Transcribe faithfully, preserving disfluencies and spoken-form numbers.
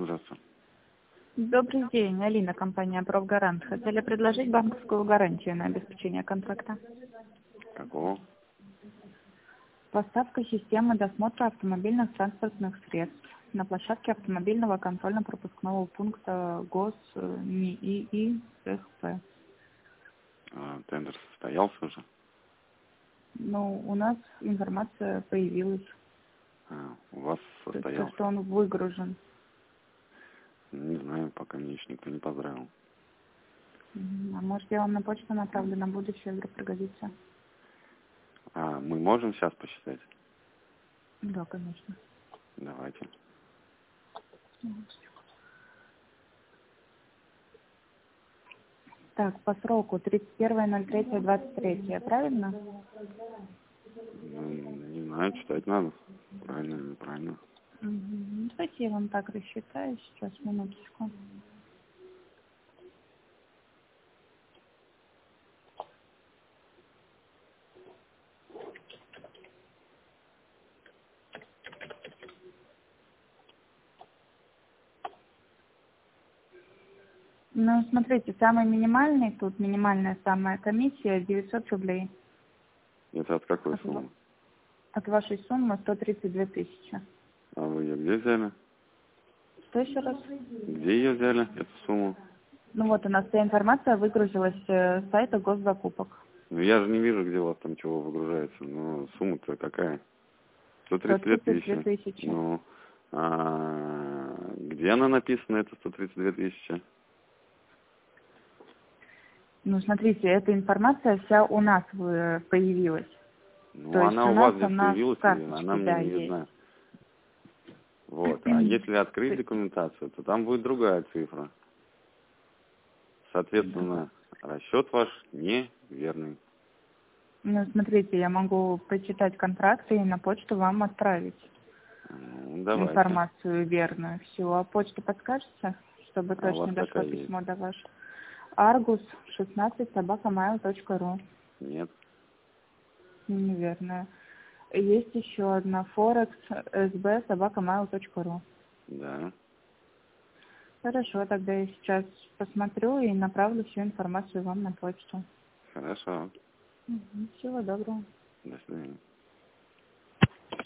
здравствуйте. Добрый день, Алина, компания «Профгарант». Хотели предложить банковскую гарантию на обеспечение контракта. Какого? Поставка системы досмотра автомобильных транспортных средств на площадке автомобильного контрольно-пропускного пункта ГОС МИИ СП. А, тендер состоялся уже? Ну, у нас информация появилась, А, у вас то, состоялся? что он выгружен. Не знаю, пока мне еще никто не поздравил. А может, я вам на почту направлю на будущее, вдруг пригодится? А мы можем сейчас посчитать? Да, конечно. Давайте. Так, по сроку тридцать первое ноль третье двадцать третье, правильно? Ну, не знаю, читать надо. Правильно или неправильно. Угу. Давайте я вам так рассчитаю сейчас, минуточку. Ну, смотрите, самый минимальный, тут минимальная самая комиссия девятьсот рублей. Это от какой От, ва- суммы? от вашей суммы сто тридцать две тысячи. А вы ее где взяли? Что еще раз? Где ее взяли, эту сумму? Ну вот, у нас вся информация выгрузилась э, с сайта госзакупок. Ну, я же не вижу, где у вас там чего выгружается. Ну, сумма-то какая? сто сто тридцать две тридцать две тысячи. тысячи. Ну, а где она написана, это сто тридцать две тысячи? Ну, смотрите, эта информация вся у нас э, появилась. Ну, То есть она у у нас вас здесь она в появилась, и она карточке, мне да, не есть. видна. Вот. А если открыть документацию, то там будет другая цифра. Соответственно, расчет ваш неверный. Ну, смотрите, я могу прочитать контракты и на почту вам отправить Ну, давайте. информацию верную. Все, а почту подскажете, чтобы А у вас точно дошло какая есть? письмо до вас? Аргус шестнадцать собака mail точка ру. Нет. Неверно. Есть еще одна форекс сб собака mail точка ру. Да. Хорошо, тогда я сейчас посмотрю и направлю всю информацию вам на почту. Хорошо. Мгм. Всего доброго. До свидания.